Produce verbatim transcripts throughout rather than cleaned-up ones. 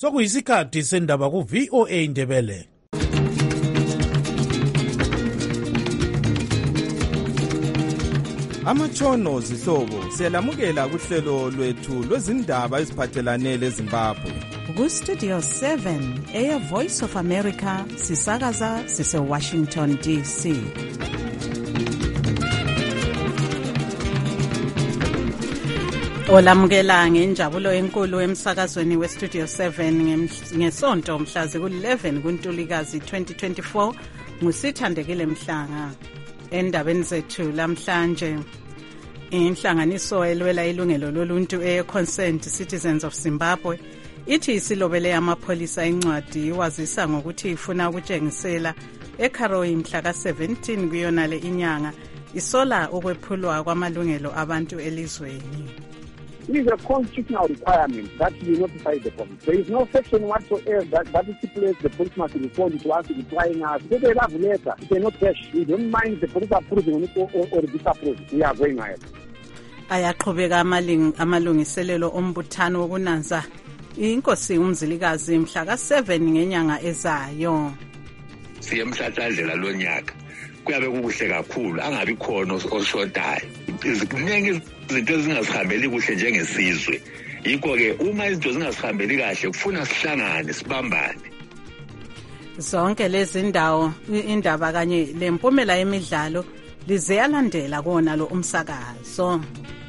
Sokuyisikhathi sendaba ku V O A Ndebele. Amatshono zihlobo siyalamukela kuhlelo lwethu lwezindaba eziphathelane leZimbabwe. Ku Studio seven Air Voice of America sisakaza sise Washington D C. Olamukela ngenjabulo enkulu emsakazweni we Studio seven ngesonto mhlazi ku eleven kuNtulikazi twenty twenty-four ngusithandekile Mhlanga. Endabeni zethu lamhlanje inhlanganiso elwela ilungelo loluntu e-Concerned Citizens of Zimbabwe ithi isilobele amapholisa incwadi wazisa ngokuthi ifuna ukutshengisela eKaroi mhla ka seventeen kuyonale inyanga isola ukwephulwa kwamalungelo abantu elizweni. It is a constitutional requirement that you notify the police. There is no section whatsoever that, that stipulates the police must respond to us replying us. If they have letter, if they not cash, we don't mind the police approving it or, or, or disapproving. We are going ahead. Ayaqhubeka amalungiselelo ombuthano wokunanza inkosi uMzilikazi mhla ka seven ngenyanga ezayo. Siyemhlatshazela lo nyaka. Kuyabe kuhle kakhulu angabi khona oshodayo. Iziningi izinto ezingasihambeli kuhle njengesizwe. Yikho ke uma izinto zingasihambeli kahle kufuna sihlangane sibambane. Zonke lezi ndawo indaba kanye lempumela yemidlalo lizeyalandela kona lo umsakazo.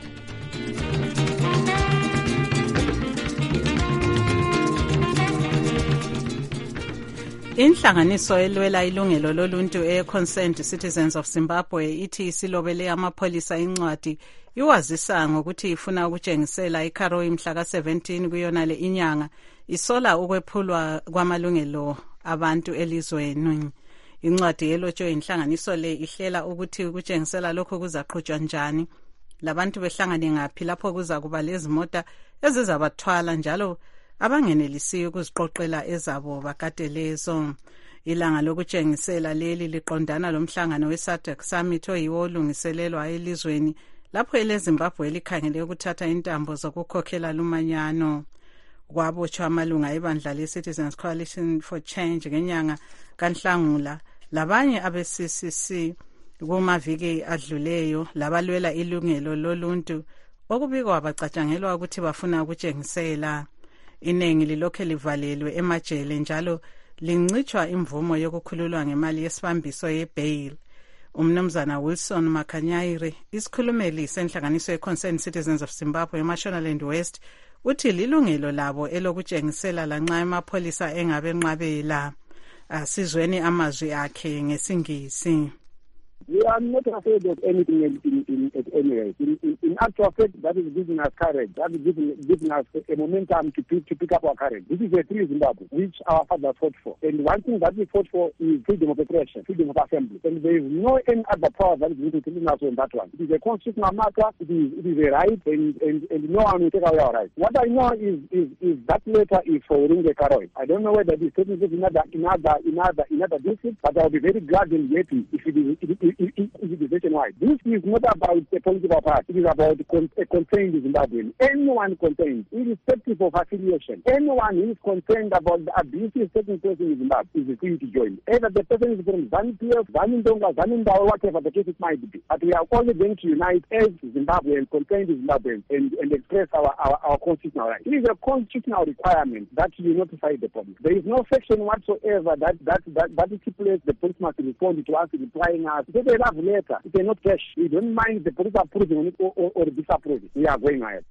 Inhlanganiso elwela ilungelo loluntu e-Concerned Citizens of Zimbabwe ithi isilobele amapholisa incwadi iwazisa ngokuthi ifuna ukutshengisela eKaroi mhla ka seventeen kuyonale inyanga isola ukwephulwa kwamalungelo abantu elizweni. Incwadi elotshwe inhlanganiso le ihlela ukuthi ukutshengisela lokho kuzaqhutshwa njani, labantu behlangane ngaphi lapho kuza kuba lezimota ezizabathwala njalo abangenelisiyo ukuziqoqela ezabo bakade lezo. Ilanga lokutshengisela leli liqondana lomhlangano we-SADC Summit oyiwo olungiselelwa elizweni lapho eleZimbabwe likhangele ukuthatha intambo zokukhokhela lumanyano. Kwabotshwa amalunga ebandla le-Citizens Coalition for Change ngenyanga kaNhlangula labanye abe-C C C kumaviki adluleyo labalwela ilungelo loluntu okubikwa bacatshangelwa ukuthi bafuna ukutshengisela. Inengi lilokhe livalelwe emajele njalo lincitshwa imvumo yokukhululwa ngemali yesibambiso ye-bail. Umnumzana Wilson Makanyayire isikhulumeli senhlanganiso ye-Concerned Citizens of Zimbabwe eMashonaland West uthi lilungelo labo elokutshengisela lanxa amapholisa engabe nqabela. Asizweni amazwi akhe ngesingisi. We are not afraid of anything in, in, in, at any rate. In, in, in actual fact, that is giving us courage. That is giving, giving us a momentum to pick, to pick up our courage. This is a free Zimbabwe, which our fathers fought for. And one thing that we fought for is freedom of expression, freedom of assembly. And there is no any other power that is going to tell us on that one. It is a constitutional matter. It is, it is a right, and, and, and no one will take away our rights. What I know is, is, is that letter is for Urunge Karoi. I don't know whether this taking place in other, in other, in other, in other districts, but I will be very glad and happy if it is, if it, if it, if it is nationwide. This is not about a political party. It is about a concerned Zimbabwean. Anyone concerned, irrespective of affiliation, anyone who is concerned about the abuses taking place in Zimbabwe is free to join. Either the person is from ZANU-P F, ZANU-Ndonga, ZANU-Ndawo, whatever the case it might be. But we are only going to unite as Zimbabweans, concerned Zimbabweans, and, and express our, our, our constitutional right. It is a constitutional requirement that you notify the police. There is no section whatsoever that that that, that stipulates the police must respond to us replying us. If they have letter, if they not cash, we don't mind the police approving it or, or, or disapproving. We are going ahead.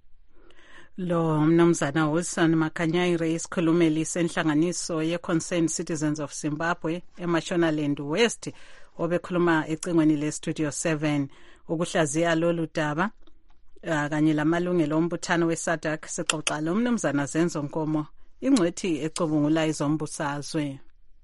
Lo mnumzana Wilson Makanyayire isikhulumeli senhlanganiso ye-Concerned Citizens of Zimbabwe eMashonaland West obekhuluma ecingweni le-Studio seven ukuhlaziya lolu daba kanye lamalungelo ombuthano we-SADC sixoxa lo mnumzana Zenzo Nkomo ingcwethi ecubungula izombusazwe.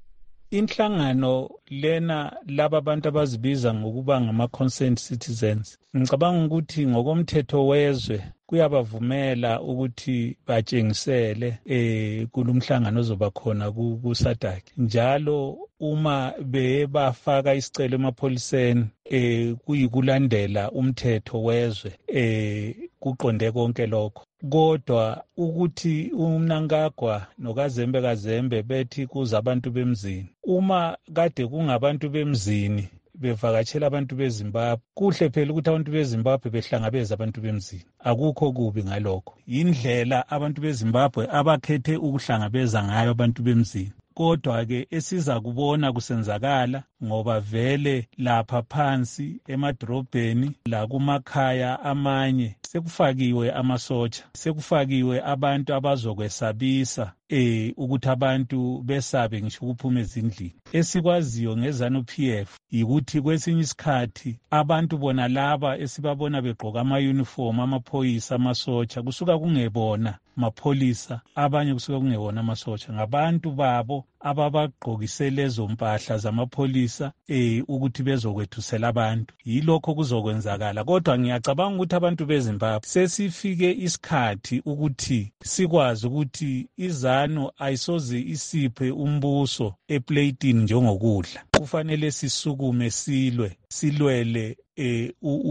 Inhlangano lena laba abantu abazibiza ngokuba ngama-concerned citizens ngicabanga ukuthi ngokomthetho wezwe kuyabavumela ukuthi batshengisele eh kulumhlangano ozoba khona ku-SADC njalo uma bebafaka isicelo emapholiseni eh kuyikulandela umthetho wezwe eh kuqonde konke lokho kodwa ukuthi uMnangagwa noKazembe Kazembe bethi kuza abantu bemzini, uma kade kungabantu bemzini bevakatshela abantu beZimbabwe, kuhle phela ukuthi abantu beZimbabwe behlangabeza abantu bemzini. Akukho kubi ngalokho, indlela abantu beZimbabwe abakhethe ukuhlangabeza ngayo abantu bemzini. Kodwa-ke esiza kubona kusenzakala ngoba vele lapha phansi emadrobheni lakumakhaya amanye sekufakiwe amasotsha, sekufakiwe abantu abazokwesabisa eh ukuthi abantu besabe ngisho ukuphuma ezindlini. Esikwaziyo ngeZanu-P F yikuthi kwesinye isikhathi abantu bona laba esibabona begqoka ama-uniform, amaphoyisa, amasotsha, kusuka kungebona mapholisa, abanye kusuka kungebona amasotsha, ngabantu babo ababagqokise lezo mpahla zamapholisa eh ukuthi bezokwethusela abantu. Yilokho kuzokwenzakala. Kodwa ngiyacabanga ukuthi abantu beZimbabwe sesifike isikhathi ukuthi sikwazi ukuthi iZanu ayisoze isiphe umbuso eplatini njengokudla. Kufanele sisukume silwe, silwele eh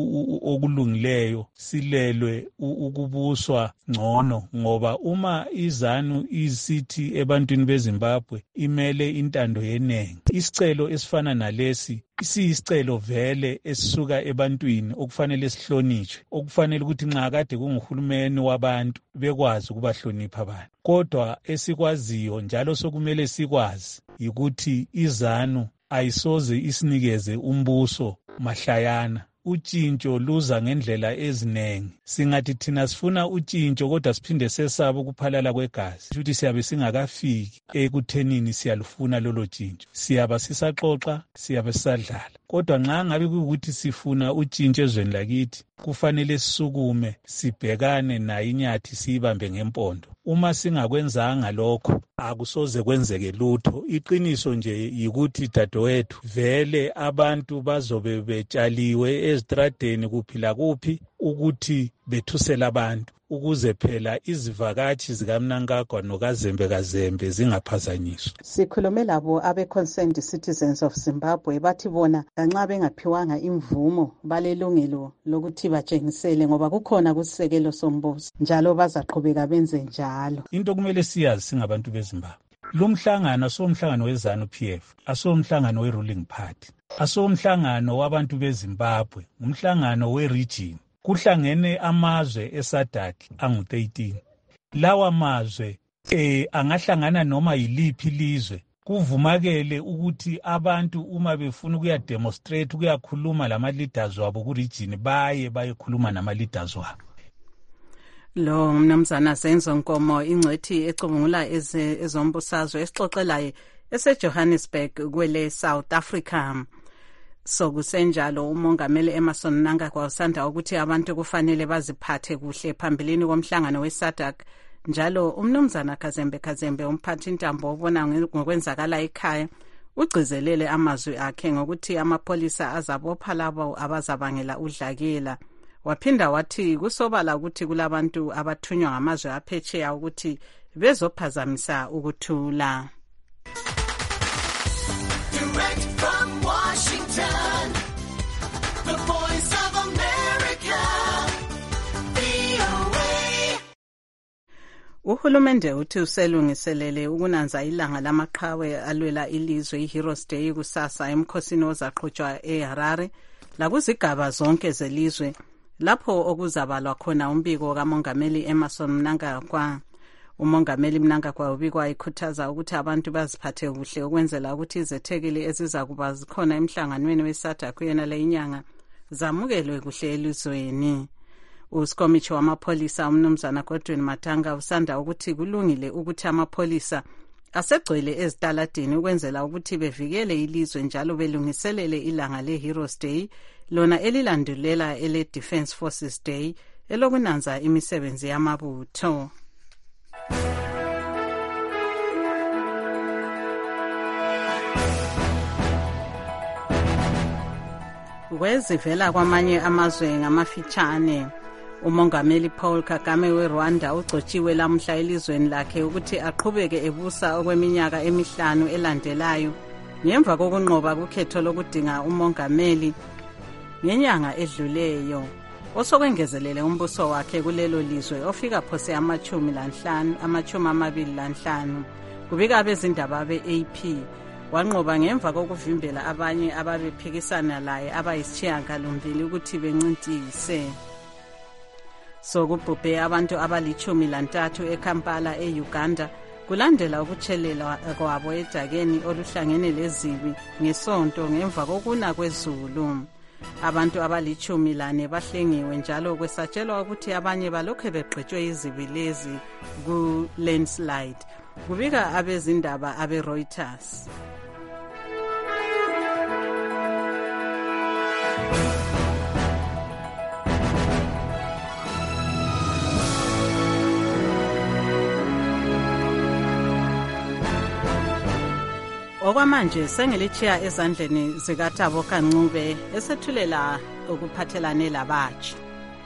okulungileyo, silelwe ukubuswa ngcono, ngoba uma iZanu isithi ebantwini beZimbabwe imele intando yenengi, isicelo esifana nalesi isiyisicelo vele esisuka ebantwini okufanele sihlonishwe, okufanele ukuthi nxa kade kunguhulumeni wabantu bekwazi ukubahlonipha abantu. Kodwa esikwaziyo njalo sokumele sikwazi yikuthi iZanu ayisoze isinikeze umbuso mahlayana. Utshintsho luza ngendlela ezinengi. Singathi thina sifuna utshintsho kodwa siphinde sesaba ukuphalala kwegazi, futhi siyabe singakafiki ekuthenini siyalufuna lolo tshintsho. Siyaba sisaxoxa, siyabe sisadlala. Kodwa nxa ngabe kuyikuthi sifuna utshintsho ezweni lakithi, kufanele sisukume sibhekane nayo inyathi siyibambe ngempondo. Uma singakwenzanga lokho akusoze kwenzeke lutho. Iqiniso nje yikuthi dadewethu vele abantu bazobe betshaliwe ezitradeni kuphila kuphi ukuthi bethusela abantu, ukuze phela izivakatshi zikaMnangagwa noKazembe Kazembe zingaphazanyiswa. Sikhulume labo abe-Concerned Citizens of Zimbabwe bathi bona lanxa bengaphiwanga imvumo balelungelo lokuthi batshengisele ngoba kukhona kusisekelo sombuso, njalo bazaqhubeka benze njalo. Into kumele siyazi singabantu beZimbabwe, lo mhlangano asomhlangano weZanu-P F, asomhlangano we-ruling party, asomhlangano wabantu beZimbabwe, umhlangano we-region. Kuhlangene amazwe eSADC angu thirteen. Lawa mazwe eh angahlangana noma yiliphi lizwe. Kuvumakele ukuthi abantu uma befuna ukuya demonstrate ukuyakhuluma lama leaders wabo ku region baye bayekhuluma nama leaders wabo. Lo mnumzana Zenzo Nkomo ingcethi ecubungula ezombusazwe esixoxelayo eseJohannesburg kwele South Africa. So kusenjalo umongameli Emmerson Mnangagwa usanda ukuthi abantu kufanele baziphathe kuhle phambilini komhlangano weSADC, njalo umnumzana Kazembe Kazembe umphathi intambo obona ngokwenzakala ekhaya ugcizelele amazwi akhe ngokuthi amapolisa azabopha labo abazabangela udlakela. Waphinda wathi kusobala ukuthi kulabantu abathunywa ngamazwe aphetsheya ukuthi bezophazamisa ukuthula. Direct from Washington, the voice of America, V O A. Uhulumende uthi uselungiselele ukunanza ilanga lamaqhawe alwela ilizwe iHeroes Day kusasa emkhosini ozaqhutshwa eHarare lakuzigaba zonke zelizwe, lapho okuzabalwa khona umbiko kamongameli Emmerson Mnangagwa. Umongameli Mnangagwa ubikwa ikhuthaza ukuthi abantu baziphathe kuhle ukwenzela ukuthi izethekeli eziza kuba zikhona emhlanganweni weSADC kuyena le inyanga zamukelwe kuhle elizweni. Usikomichi wamapolisa umnumzana Godwin Matanga usanda ukuthi kulungile ukuthi amapolisa asegcwele ezitaladini ukwenzela ukuthi bevikele ilizwe njalo belungiselele ilanga leHeroes Day lona elilandulela ele Defence Forces Day elokunanza imisebenzi yamabutho. Kwezivela kwamanye amazwe ngamafitshane, umongameli Paul Kagame weRwanda ugcotshiwe lamhla elizweni lakhe ukuthi aqhubeke ebusa okweminyaka emihlanu elandelayo ngemva kokunqoba kukhetho lokudinga umongameli ngenyanga edluleyo. osokwengezelele umbuso wakhe kulelo lizwe ofika phose amachumi lanhlanu amachumi amabili lanhlanu. Kubika abezindaba be-A P wanqoba ngemva kokuvimbela abanye ababephikisana laye abayisishiyagalombili ukuthi bencintise. So kubhubhe abantu abalichumi lantathu eKampala eUganda kulandela ukutshelela kwabo edakeni oluhlangene lezibi ngesonto ngemva kokuna kwezulu. Abantu abalichumi lane bahlengiwe njalo kwesatshelwa ukuthi abanye balokhe begqitshwe izibi lezi ku landslide. Kubika abezindaba abe Reuters. Okwamanje sengilichiya ezandleni zikaThabo Kancube esethulela ukuphathelane labatsha.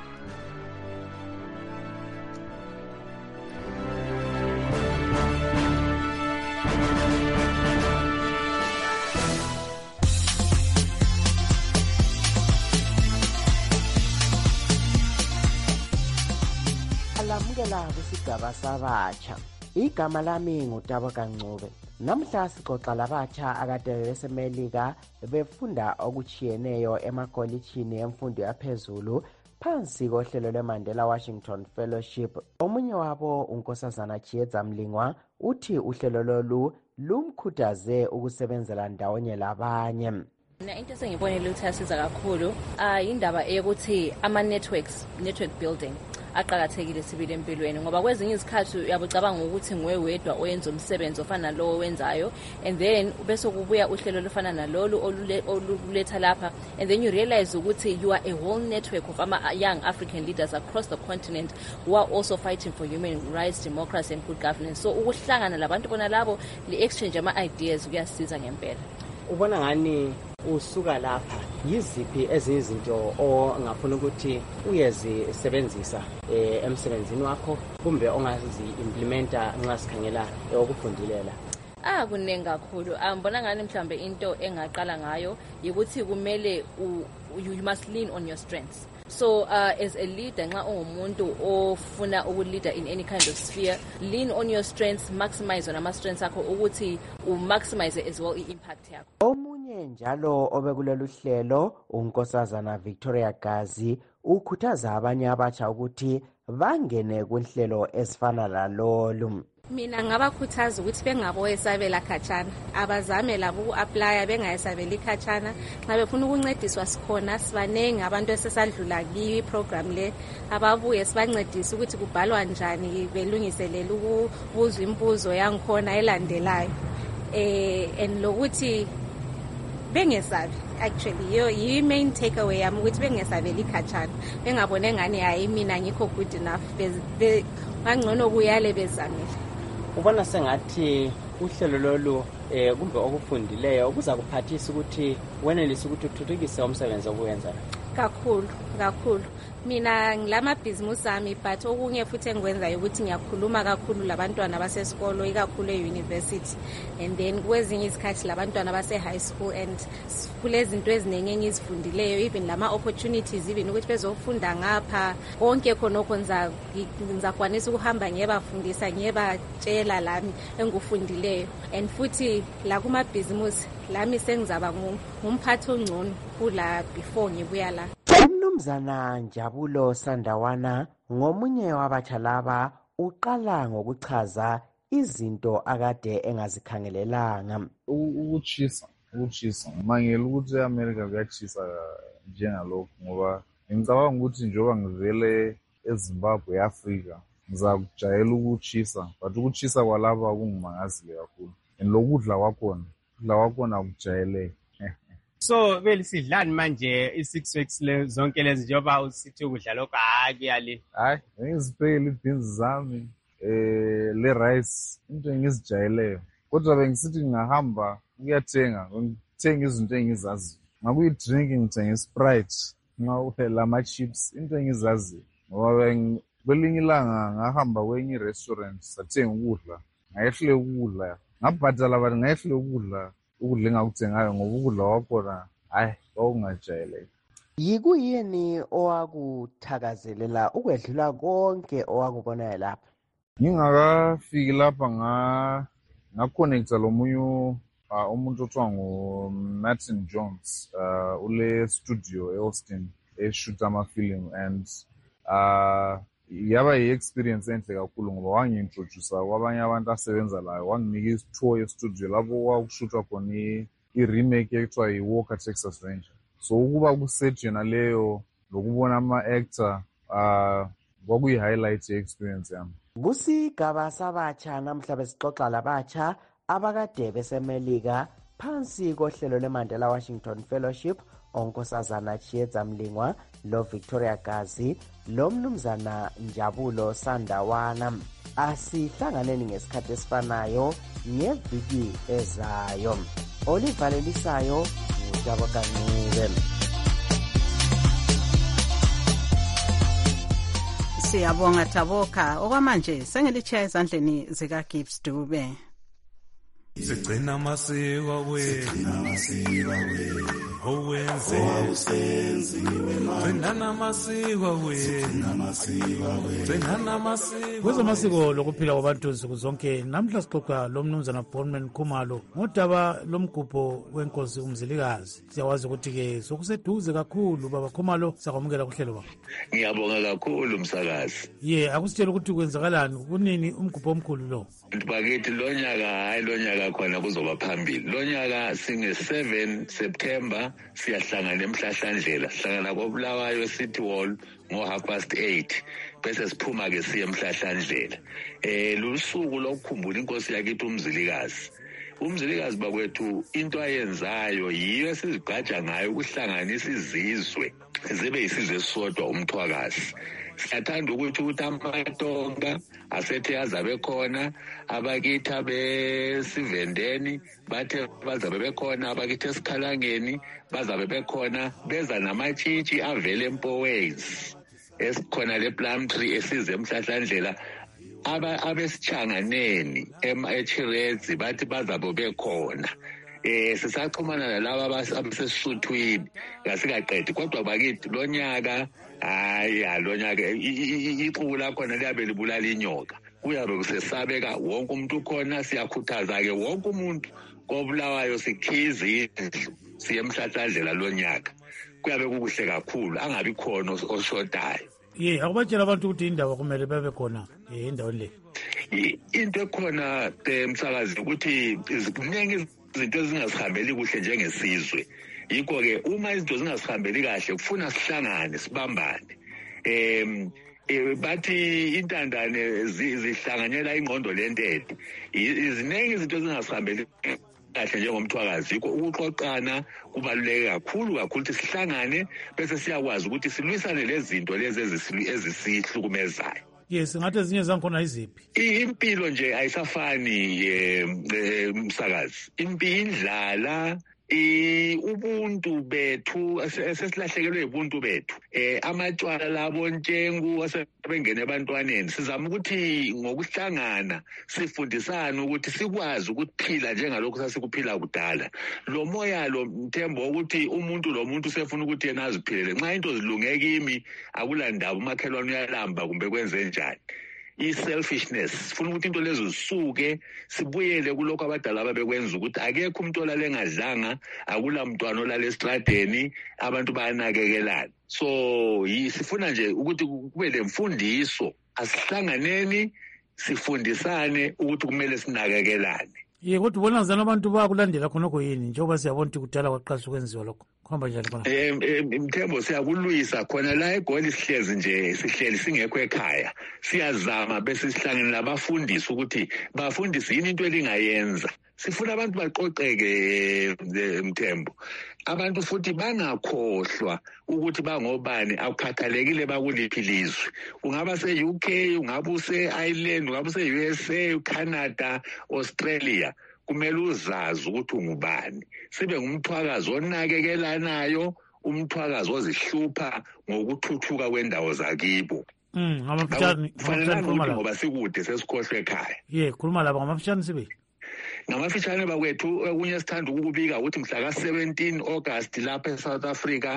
Alamukela kwisigaba sabatsha. Igama lami nguThabo Kancube. Namhla sixoxa labatsha akade besemelika befunda okuchiyeneyo emakolitshini emfundo yaphezulu phansi kohlelo lweMandela Washington Fellowship. Omunye wabo uNkosazana Chieza Mlingwa uthi uhlelo lolu lumkhuthaze ukusebenzela ndawonye labanye. Na into sengibonile ukuthi asiza kakhulu ah indaba eyokuthi ama networks network building aqhakathekile sibile empilweni ngoba kwezinye izikhathi uyabucabanga ukuthi ngwe wedwa oyenza umsebenzi ofana nalowo wenzayo and then bese kubuya uhlelo lofana nalolu oluletha lapha and then you realize ukuthi you are a whole network of ama young African leaders across the continent who are also fighting for human rights, democracy and good governance. So ukuhlangana labantu bona labo li exchange ama ideas kuyasiza ngempela. Ubona ngani usuka lapha yiziphi ezinye izinto ongafuna ukuthi uyezisebenzisa eh emsebenzini wakho kumbe ongazi implementa nxa sikhangela okufundilela? Ah kunenga kakhulu. Ambona ngani mhlambe into engaqala ngayo ukuthi kumele you must lean on your strengths. So uh, as a leader nxa ungumuntu ofuna ukuleader in any kind of sphere, lean on your strengths, maximize on ama strengths akho ukuthi u maximize as well impact yakho. Omunye njalo obekulelo hlelo uNkosazana Victoria Gazi ukhuthaza abanye abatsha ukuthi bangene kunhlelo esifana lalolu. Mina ngabakhuthaza ukuthi bengaboyesabela khatshana abazame labo uapply bengayesabela ikhatshana nxa befuna ukuncediswa sikhona sibanenge abantu esesadlula ki program le ababuye sibancedise ukuthi kubhalwa njani belungiselela ukubuzwa imbuzo yangikhona elandelayo eh and lokuthi bengesabi actually yo yi main takeaway yami ukuthi bengesabela ikhatshana bengabone ngani hayi mina ngikho good enough be bangcono kuyale bezamile. Ubona sengathi uhlelo lolu eh kumbe okufundileyo kuza kuphathisa ukuthi wenelise ukuthi uthuthukise umsebenzi obuyenza kakhulu kakhulu. Mina ngilama business ami but okunye futhi engikwenzayo ukuthi ngiyakhuluma kakhulu labantwana basesikolo ikakhulu e-university and then kwezinye izikhathi labantwana base high school and kulezi zinto ezinenge engizifundileyo even lama opportunities even ukuthi bezofunda ngapha konke khona okwenza ngizakwanisa ukuhamba ngiyebafundisa ngiyebatshela lami engikufundileyo and futhi la kuma business lami sengizaba ngumphathi ongcono kula before ngibuya la. Umnumzana Njabulo Sandawana ngomunye wabatsha laba uqala ngokuchaza izinto akade engazikhangelelanga. Ukuchisa ukuchisa mangela ukuthi eAmerica kuyachisa njengalokho ngoba ngicabanga ukuthi njengoba ngivele eZimbabwe eAfrika ngizakujayela ukuchisa but ukuchisa kwalapha kungimangazile kakhulu and lokudla kwakhona ukudla kwakhona akujayeleke. So vele sidlani manje i-six weeks le zonke lezi njengoba usithi ukudla lokho hayi kuyale hayi ngizipele ibeans zami eh le rice into engizijayeleyo kodwa bengisithi ngahamba ukuyathenga ngithenga izinto engizazi ngakuyi drink ngithenga Sprite ngawuphela ama chips into engizazi ngoba kwelinye ilanga ngahamba kwenye restaurant sathenga ukudla ngayehle ukudla ngabhadala abantu ngayehle ukudla ukudla engakuthengayo ngoba ukudla kwakhona hayi kwakungajayeleke. Yikuyini owakuthakazelela ukwedlula konke owakubonayo lapha? Ngingakafiki lapha nga ngaconnecta lomunye uh, umuntu othiwa ngu-Martin Jones uh, ule studio e-Austin eshoot amafilimu and uh, yaba yi-experience enhle kakhulu ngoba wangi-introducer kwabanye abantu asebenza layo, wanginika isithuo ye-studio lapho kwakushootwa khona i-remake ekuthiwa yi-Walker Texas Ranger. So ukuba kuset yona leyo lokubona ama-actor uh, kwakuyi-highlight ye-experience yami. Kusigaba sabatsha namhla besixoxa labatsha abakade besemelika phansi kohlelo lweMandela Washington Fellowship, onkosazana Chieza Mlingwa lo Victoria Gazi lo mnumzana Njabulo Sandawana. Asihlanganeni ngesikhathi esifanayo ngeviki ezayo. Olivalelisayo uTabakanube. Siyabonga Taboka. Okwamanje sengilichaya ezandleni zika Gibbs Dube. Sigcina amasiko wethu owenze gcina namasiko wethu gcina namasiko. Kwezamasiko lokuphila kwabantu nsuku zonke namhla sixoxa lo mnumzana Bonman Khumalo ngodaba lomgubho wenkosi uMzilikazi. Siyawazi ukuthi ke sokuseduze kakhulu baba Khumalo, siyakwamukela kuhlelo baba. Ngiyabonga kakhulu msakazi. Ye, akusitshela ukuthi kwenzakalani kunini umgubho omkhulu lo? Bakithi lo nyaka hayi lo nyaka khona kuzoba phambili. Lo nyaka singe seven September siyahlangana eMhlahlandlela, sihlangana koBulawayo City Hall ngo half past eight bese siphuma ke siye eMhlahlandlela. Eh lusuku lokukhumbula inkosi yakithi uMzilikazi. uMzilikazi bakwethu into ayenzayo yiyo esizigqaja ngayo ukuhlanganisa izizwe zibe isizwe esisodwa umthwakazi. Siyathanda ukuthi ukuthi amaTonga asethe azabe khona, abakithi abesivendeni bathe bazabe bekhona, abakithi esikhalangeni bazabe bekhona, beza namatshitshi avele eMpowezi esikhona le Plumtree esize eMhlahlandlela. Aba abesichanganeni eChiredzi bathi bazabe bekhona. Eh sisaxhumana nalabo abasesisuthwini ngasikaqedi, kodwa bakithi lo nyaka hayi lo nyaka ixuku lakhona liyabe libulala inyoka, kuyabe kusesabeka wonke umuntu khona. Siyakhuthaza ke wonke umuntu koBulawayo sikhiza indlu siye eMhlahlandlela lo nyaka, kuyabe kukuhle kakhulu, angabi khona oshodayo. Ye, akubatshela abantu ukuthi indaba kumele bebe khona eh endaweni le. Into ekhona emsakazi ukuthi ziningi izinto ezingasihambeli kuhle njengesizwe. Yikho ke uma izinto zingasihambeli kahle kufuna sihlangane sibambane. Em bathi intandane zihlanganyela ingqondo lentete. Iziningi izinto ezingasihambeli kahle njengomthwakazi, yikho ukuxoxana kubaluleke kakhulu kakhulu ukuthi sihlangane bese siyakwazi ukuthi silwisane lezi zinto lezi ezisihlukumezayo. Yes, ngathi ezinye zankhona iziphi? Impilo nje ayisafani msakazi. Impilo indlala i ubuntu bethu esesilahlekelwe ubuntu bethu. Eh amatshwala labo ntshengu asebengene ebantwaneni. Sizama ukuthi ngokuhlangana sifundisana ukuthi sikwazi ukuphila njengalokho sasikuphila kudala. Lo moya lo mthembo ukuthi umuntu lo muntu sefuna ukuthi yena aziphilele. Nxa into zilunge kimi akulandaba umakhelwane uyalamba kumbe kwenze njani. I-selfishness sifuna ukuthi into lezo zisuke sibuyele kulokho abadala babekwenza ukuthi akekho umuntu olale engadlanga, akula mntwana olale estradeni, abantu bayanakekelana. So sifuna nje ukuthi kube lemfundiso, asihlanganeni sifundisane ukuthi kumele sinakekelane. Ye, kodwa ubona ngizana abantu bakulandela khonokho yini njengoba siyabona ukuthi kudala kwaqala ukwenziwa lokho? Khomba njani khona? Eh Mthembo siyakulwisa khona la eGoli sihlezi nje sihleli singekho ekhaya. Siyazama bese sihlangene nabafundisi ukuthi bafundisi yini into elingayenza. Sifuna abantu baqoqeke Mthembo. Abantu futhi bangakhohlwa ukuthi bangobani, akukhathalekile bakuliphi ilizwe. Ungaba se-U K, ungaba use-Ireland, ungaba use-U S A, uCanada, Australia. Kumele uzazi ukuthi ungubani. Sibe ngumthwakazi onakekelanayo, umthwakazi ozihlupha ngokuthuthuka kwendawo zakibo. Mm, ngamafitshane kufanele ukuthi ngoba sikude sesikhohlwe ekhaya. Ye, khuluma lapha ngamafitshane sibe. Ngamafitshane bakwethu okunye sithanda ukubika ukuthi mhla ka seventeen August lapha eSouth Africa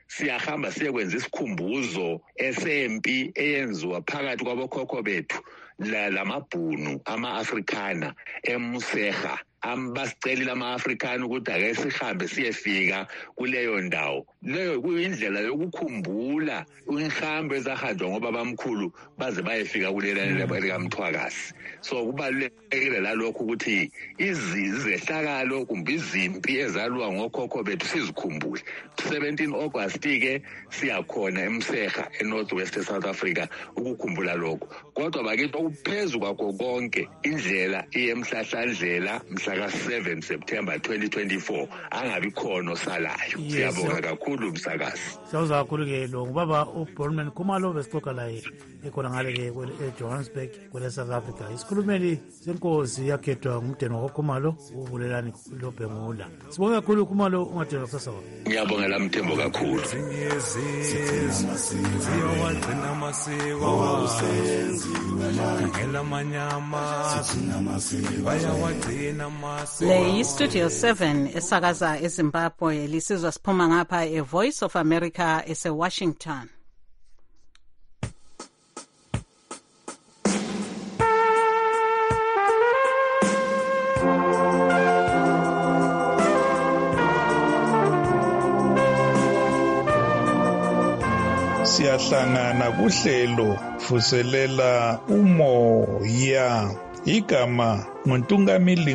siyahamba siyekwenza isikhumbuzo esempi eyenziwa phakathi kwabokhokho bethu lamabhunu ama-Afrikana eMuseha. Ambasicelile ama-Afrikana ukuthi ake sihambe siyefika kuleyo ndawo. Leyo kuyindlela yokukhumbula inhambo ezahanjwa ngoba bamkhulu baze bayefika kulelo likaMthwakazi. So kubalulekile lalokho ukuthi izehlakalo kumbe izimpi ezalwa ngokhokho bethu sizikhumbule. seventeen August ke siyakhona eMseha eNorth West South Africa ukukhumbula lokho. Kodwa bakithi okuphezulu kwakho konke indlela iyemhlahlandlela mhla seven September twenty twenty-four angabi khona osalayo. Siyabonga kakhulu umsakazi. Siyawuza kakhulu ke lo ngubaba uBorman Khumalo besixoxa laye ekhona ngale ke eJohannesburg kwele South Africa. Isikhulumeli senkosi yakhethwa ngumdeni waKhumalo ubulelani loBhengula. Sibonga kakhulu Khumalo ungadela kusasa. Ngiyabongela Mthembo kakhulu. Siyawagcina amasiko ngela manyama bayawagcina amasiko. Le yi-Studio seven esakaza eZimbabwe lisizwa siphuma ngapha e-Voice of America ese-Washington. Siyahlangana kuhlelo vuselela umoya. Igama nguNtungamili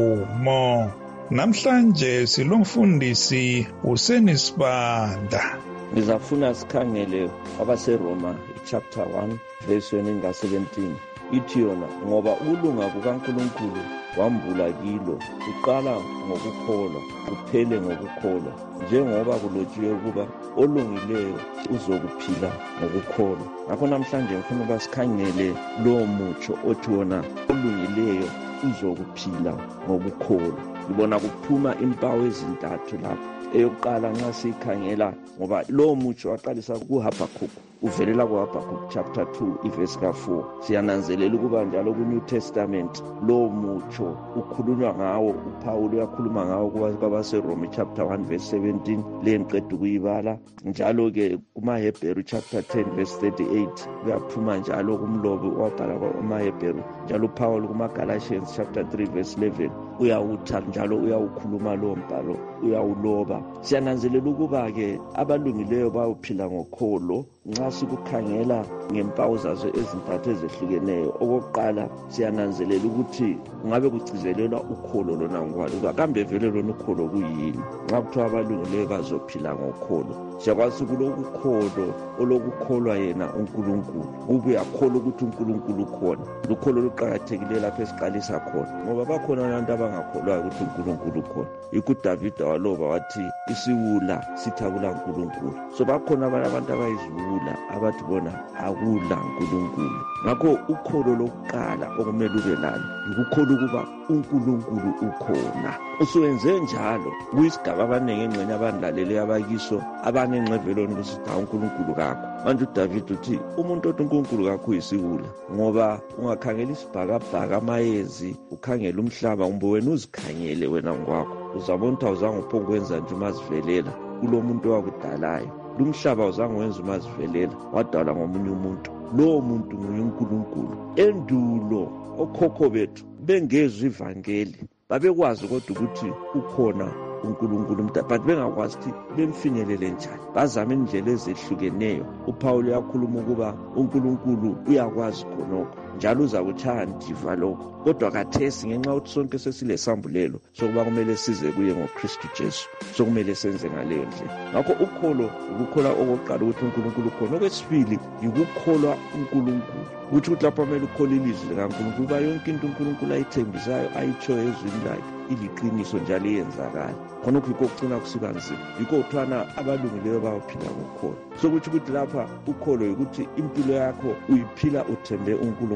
Nkomo. Namhlanje silomfundisi uSeni Sibanda. Ngizafuna sikhangele abaseRoma chapter one verse nga seventeen. Ithi yona ngoba ukulunga kukaNkulunkulu wambula kilo uqala ngokukholwa kuphele ngokukholwa njengoba kulotshiwe ukuba olungileyo uzokuphila ngokukholwa. Ngakho namhlanje ngifuna basikhangele lo mutsho othi wona olungileyo uzokuphila ngokukholwa. Ngibona kuphuma impawu ezintathu lapha. Eyokuqala nxa sikhangela ngoba lo mutsho waqalisa kuHabakuk uvelela kuHabakuk chapter two verse four. Siyananzelela ukuba njalo ku New Testament lo mutsho ukhulunywa ngawo uPaul uyakhuluma ngawo kwabaseRoma chapter one verse seventeen le ngiqeda ukuyibala. Njalo ke kumaHebheru chapter ten verse thirty-eight uyaphuma njalo kumlobi wabhala kwaMaHebheru. Njalo uPaul kumaGalatians chapter three verse eleven uyawutha njalo uyawukhuluma lo mbhalo uyawuloba. Siyananzelela ukuba ke abalungileyo bayophila ngokholo nxa sikukhangela ngempawu zazo ezintathu ezehlukeneyo. Okokuqala siyananzelela ukuthi ngabe kucizelelwa ukholo lona ngwalo kambe vele lona ukholo kuyini. Nxa kuthiwa abalungileyo bazophila ngokholo siyakwazi ukulokukholo olokukholwa yena uNkulunkulu ube uyakholwa ukuthi uNkulunkulu ukhona. Ukholo luqakathekile lapho esiqalisa khona ngoba bakhona abantu abangakholwa ukuthi uNkulunkulu ukhona. Yikho uDavida waloba wathi isiwula sithabula uNkulunkulu. So bakhona abantu abayiziwula abathi bona akula uNkulunkulu. Ngakho ukholo lokuqala okumele ube lalo ukukholwa ukuba uNkulunkulu ukhona. Usuwenze njalo kuyisigaba abaningi engqeni abandilalele abakiso abanengcevelweni ukuthi uNkulunkulu kakho. Manje uDavid uthi umuntu othi uNkulunkulu kakho uyisiwula ngoba ungakhangela isibhakabhaka amayezi ukhangela umhlaba umbe wena uzikhangele wena ngokwakho uzabona ukuthi awuzange uphongwenza nje umazivelela kulo muntu owakudalayo. Lumhlaba uzange wenza umazivelela wadala ngomunye umuntu. Lo muntu nguNkulunkulu. Endulo okhokho bethu bengezwe ivangeli babekwazi kodwa ukuthi ukhona uNkulunkulu mnta but bengakwazi ukuthi bemfinyelele njani. Bazama indlela ezehlukeneyo. uPaul uyakhuluma ukuba uNkulunkulu uyakwazi khonokho njalo uzakuchaya ndiva lokho. Kodwa kathesi ngenxa ukuthi sonke sesilesambulelo sokuba kumele size kuye ngoKristu Jesu sokumele senze ngaleyo ndlela. Ngakho ukholo ukukholwa okokuqala ukuthi uNkulunkulu ukhona. Okwesibili ukukholwa uNkulunkulu ukuthi ukuthi lapho kumele ukhole ilizwi likaNkulunkulu kuba yonke into uNkulunkulu ayithembisayo ayitshoyo ezwini lakhe iliqiniso njalo iyenzakala. Khonokho yikho kucina kusiba nzima. Yikho uthwana abalungileyo bayophila ngokholo. So kuthi ukuthi lapha ukholo ukuthi impilo yakho uyiphila uthembe uNkulunkulu.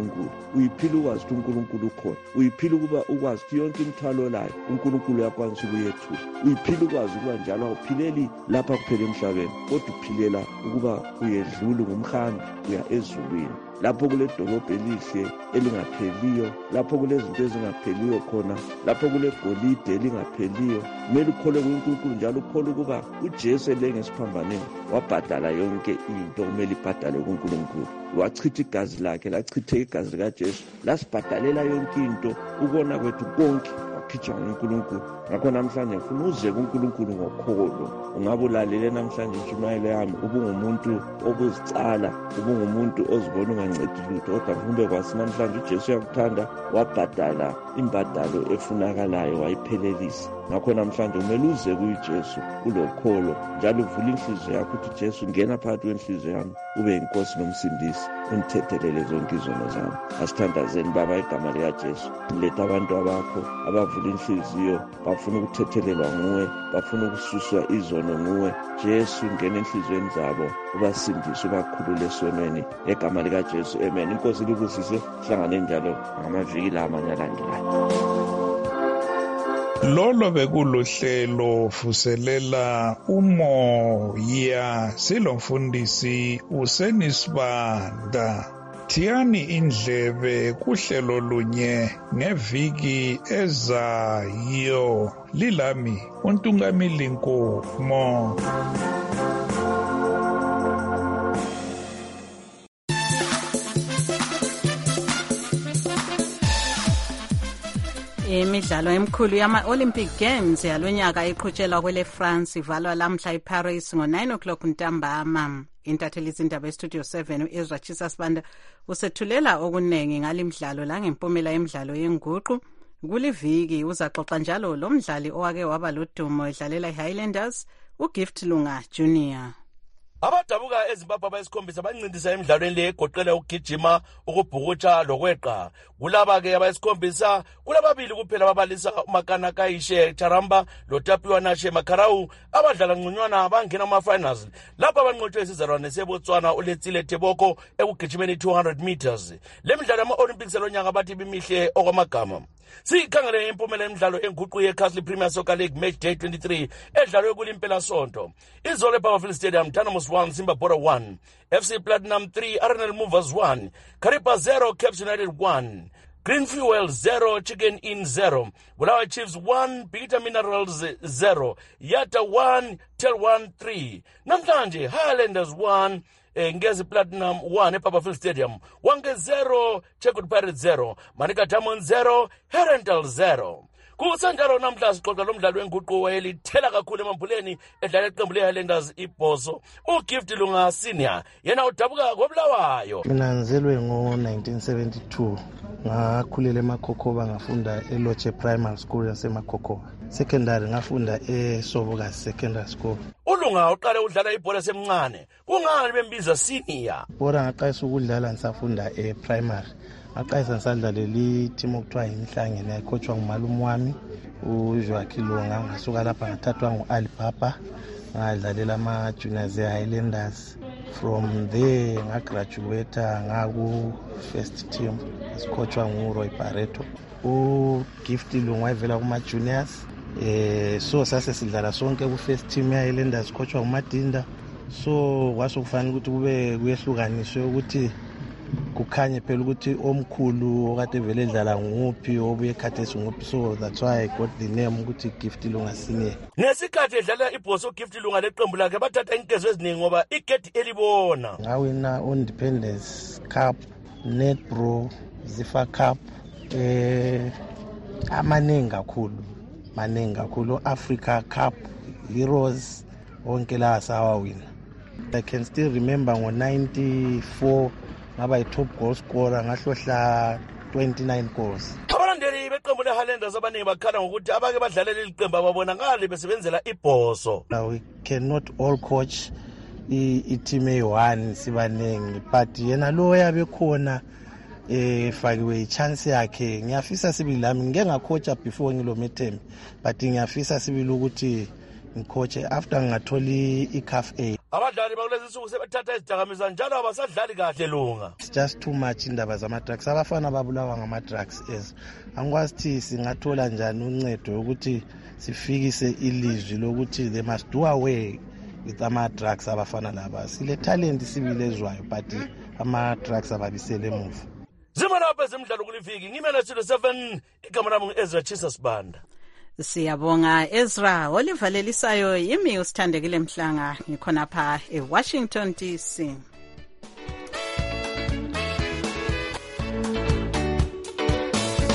uNkulunkulu, uyiphila ukwazi ukuthi uNkulunkulu ukhona, uyiphila ukuba ukwazi ukuthi yonke imithwalo layo uNkulunkulu uyakwanisa ukuyethula, uyiphila ukwazi ukuba njalo awuphileli lapha kuphela emhlabeni kodwa uphilela ukuba uyedlula ngumhambi uya ezulwini, lapho kule dolobho elihle elingapheliyo, lapho kulezinto ezingapheliyo khona, lapho kule golide elingapheliyo. Kumele ukholwe kuNkulunkulu njalo ukholwe ukuba uJesu elengesiphambanweni wabhadala yonke into kumele ibhadale kuNkulunkulu, wachitha igazi lakhe, lachitha igazi likaJesu lasibhadalela yonke into, ukona kwethu konke wakhitshwa nguNkulunkulu. Ngakho namhlanje ngifuna uze kuNkulunkulu ngokholo. Ungabe ulalele namhlanje intshumayelo yami, ubungumuntu obuzicala, ubungumuntu ozibona ungancedi lutho, kodwa kumbe kwasi namhlanje uJesu uyakuthanda, wabhadala imbadalo efunakalayo wayiphelelisa. Ngakho namhlanje kumele uze kuJesu ulokholo njalo uvule inhliziyo yakho ukuthi Jesu ngena phakathi kwenhliziyo yami, ube inkosi nomsindisi, ungithethelele zonke izono zami. Asithandazeni Baba igama likaJesu. Letha abantu abakho abavula inhliziyo, bafuna ukuthethelelwa nguwe, bafuna ukususwa izono nguwe. Jesu ngena enhliziyweni zabo, ubasindise, ubakhulule esonweni egama likaJesu. Amen. Inkosi libusise, hlangane njalo ngamaviki amanye alandelayo. Lolo bekuluhlelo vuselela umoya, silomfundisi uSenisibanda. Thiyani indlebe kuhlelo lunye ngeviki ezayo. Lilami uNtungamili Nkomo. Imidlalo emkhulu yama-Olympic Games yalonyaka iqhutshelwa kwele France ivalwa lamhla eParis ngo-nine o'clock ntambama. Intatheli izindaba estudio seven uEzra Chisa Sibanda usethulela okuningi ngalimidlalo langempumela yemidlalo yenguqu. Kuliviki uzaxoxa njalo lo mdlali owake waba lodumo edlalela iHighlanders, uGift Lunga Junior. Abadabuka eZimbabwe abayisikhombisa bancindisa emidlalweni le egoqela ukugijima, ukubhukutsha lokweqa. Kulaba ke abayisikhombisa kulababili kuphela ababalisa uMakana Kayishe Charamba loTapiwa Nashe Makarau abadlala ngcunywana bangena ama-finals. Lapha abanqotshwe isizalwane seBotswana uLetsile Teboko ekugijimeni two hundred meters. Le midlalo yama-Olympics elonyaka bathi bimihle okwamagama. Sikhangele impumela emidlalo enguqu yeCastle Premier Soccer League Match Day twenty-three edlalwe kulimpela sonto. Izolo ePowerfield Stadium, Dynamos one, Simba Bora one, F C Platinum three, R N L Movers one, Kariba zero, Caps United one, Green Fuel zero, Chicken Inn zero, Bulawayo Chiefs one, Bigita Minerals zero, Yata one, Tel one three. Namhlanje Highlanders one, Ngezi Platinum one ePowerfield Stadium, Wange zero, Checkout Pirates zero, Manika Diamond zero, Herentals zero. Kusanjalo namhla sixoxa lo mdlalo wenguqu wayelithela kakhulu emambuleni edlala iqembu leHighlanders ibhoso. uGift Lunga Senior yena udabuka koBulawayo. Mina ngizelwe ngo nineteen seventy-two, ngakhulela eMakhokhoba, ngafunda eLoche Primary School yaseMakhokhoba. Secondary ngafunda eSoboka Secondary School. Ulunga uqale udlala ibhola semncane, kungani bembiza senior? Bora ngaqalisa ukudlala ngisafunda ePrimary. Ngaqalisa ngisadlalela i-team okuthiwa Imhlangene yayikhotshwa ngumalume wami uJoaki Lunga. Ngasuka lapha ngathathwa ngu-Alibaba ngadlalela ama-juniors e-Highlanders. From there ngagraduate ngaku-first team esikhotshwa nguRoy Barreto. uGift Lunga wayevela kuma-juniors, eh so sase sidlala sonke ku-first team ye-Highlanders sikhotshwa nguMadinda. So kwase kufanele ukuthi kube kuyehlukaniswe ukuthi kukhanye phela ukuthi omkhulu okade vele edlala nguphi obuye khathesi nguphi. So that's why I got the name ukuthi Gift Lunga Senior. Ngesikhathi edlala ibhoso uGift Lunga leqembu lakhe bathatha inkezo eziningi ngoba igedi elibona. Ngawina Independence Cup, Netbro, Zifa Cup, eh amaningi kakhulu, maningi kakhulu. Africa Cup, Heroes, wonke la sawawina. I can still remember ngo ninety-four ngaba yi-top goal scorer, ngahlohla twenty-nine goals. Abalandeli beqembu leHighlanders abaningi bakhala ngokuthi abake badlalela iqembu ababona ngale besebenzela ibhoso. We cannot all coach i-team eyi-one sibaningi, but yena lo yabe khona eh fakiwe i-chance yakhe. Ngiyafisa sibili lami ngeke ngakhocha before ngilo midterm, but ngiyafisa sibili ukuthi ngikhotshe after ngingatholi i-caf a. Abadlali bakulezi insuku sebethatha izidakamizwa njalo abasadlali kahle lunga. It's just too much indaba zama-drugs. Abafana babulawa ngama-drugs ezo. Angikwazi ukuthi singathola njani uncedo ukuthi sifikise ilizwi lokuthi they must do away with ama-drugs abafana laba. Sile talent sibilezwayo but ama-drugs ababisele emuva. Zima lapha ezemidlalo kuliviki ngimele studio seven igama lami ngu-Ezra Chisa Sibanda. Siyabonga Ezra. Olivalelisayo yimi usithandekile Mhlanga ngikhona pha eWashington D C.